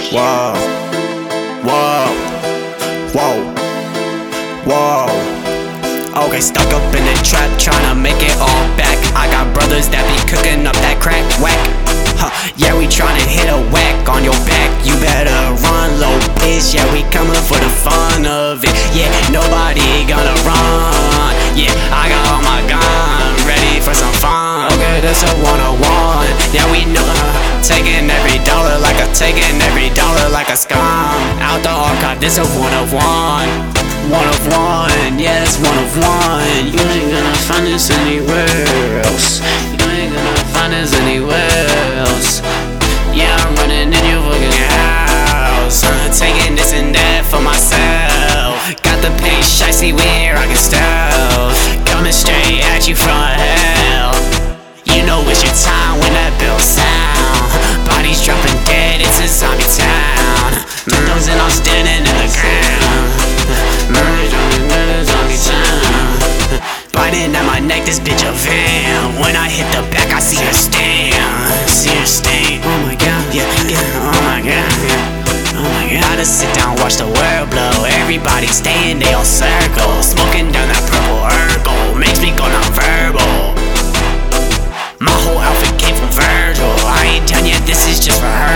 Whoa, whoa, whoa, whoa. Okay, stuck up in the trap, tryna make it all back. I got brothers that be cooking up that crack, whack. Yeah, we tryna hit a whack on your back. You better run, low bitch. Yeah, we coming for the fun of it. Yeah, nobody gonna run. Yeah, I got all my gun, ready for some fun. Okay, that's a 101. Yeah, we know taking every dollar like a scum. Out the archive, this a 101. 101, yeah, it's 101. You ain't gonna find this anywhere else. You ain't gonna find this anywhere else. Yeah, I'm running in your fucking house. I'm taking this and that for myself. Got the paint shicey where I can stealth. Coming straight at you from hell. You know it's your time when that bell sound. Bodies dropping dead, it's a zombie town. Murders and I'm standing in the ground. Murders dropping dead, it's a zombie town. Biting at my neck, this bitch a van. When I hit the back, I see her stand. See her stain. Oh my god, yeah, yeah. Oh my god, yeah. Oh my god. Gotta sit down, watch the world blow. Everybody staying, they all circle. Smoking down that purple Urkel makes me go non-verbal. My whole outfit came from Virgil. I ain't done yet, this is just rehearsal.